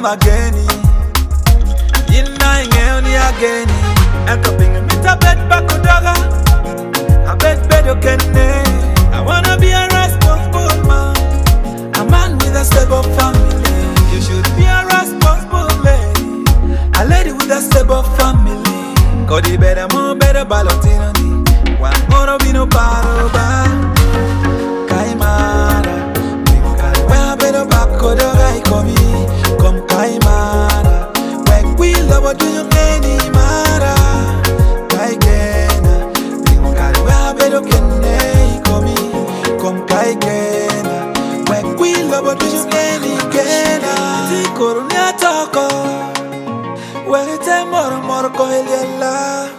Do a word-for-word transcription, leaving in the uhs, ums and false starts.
mageni Yina inge oni ageni Eko pinga mita bed bakudaga I bet bed okene I wanna be a responsible man A man with a stable family You should be a responsible lady A lady with a stable family Kodi better mo better balotinoni One more vino paroba Kaimara Where better back kodoga ikomi Come kaimara When we love do you any mara Kaikena Where better kene ikomi Come kaikena When we love do you any kena Ti koronia toko Where te moro moro ko eliela